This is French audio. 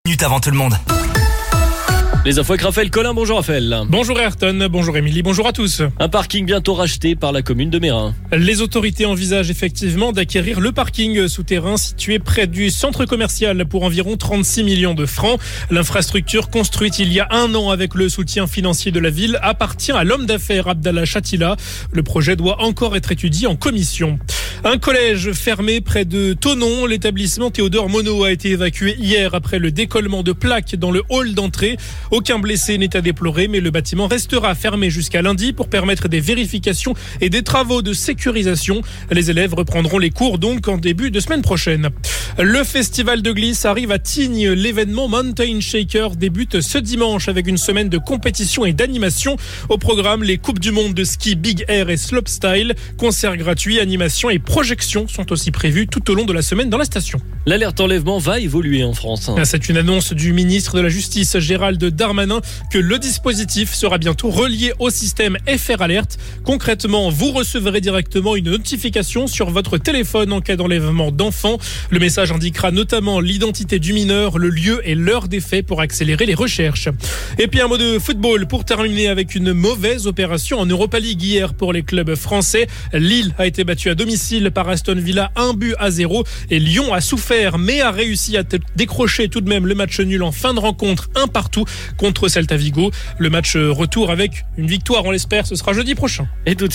minutes avant tout le monde. Les infos avec Raphaël Collin. Bonjour Raphaël. Bonjour Ayrton, bonjour Émilie, bonjour à tous. Un parking bientôt racheté par la commune de Meyrin. Les autorités envisagent effectivement d'acquérir le parking souterrain situé près du centre commercial pour environ 36 millions de francs. L'infrastructure construite il y a 1 an avec le soutien financier de la ville appartient à l'homme d'affaires Abdallah Chatila. Le projet doit encore être étudié en commission. Un collège fermé près de Thonon, l'établissement Théodore Monod a été évacué hier après le décollement de plaques dans le hall d'entrée. Aucun blessé n'est à déplorer, mais le bâtiment restera fermé jusqu'à lundi pour permettre des vérifications et des travaux de sécurisation. Les élèves reprendront les cours donc en début de semaine prochaine. Le festival de glisse arrive à Tignes. L'événement Mountain Shaker débute ce dimanche avec une semaine de compétition et d'animation. Au programme, les Coupes du Monde de ski Big Air et Slopestyle. Concerts gratuits, animations et projections sont aussi prévues tout au long de la semaine dans la station. L'alerte enlèvement va évoluer en France. C'est une annonce du ministre de la Justice, Gérald Darmanin, que le dispositif sera bientôt relié au système FR Alert. Concrètement, vous recevrez directement une notification sur votre téléphone en cas d'enlèvement d'enfants. Le message indiquera notamment l'identité du mineur, le lieu et l'heure des faits pour accélérer les recherches. Et puis un mot de football pour terminer avec une mauvaise opération en Europa League hier pour les clubs français. Lille a été battu à domicile par Aston Villa 1-0 et Lyon a souffert mais a réussi à décrocher tout de même le match nul en fin de rencontre 1-1 contre Celta Vigo. Le match retour avec une victoire, on l'espère, ce sera jeudi prochain. Et tout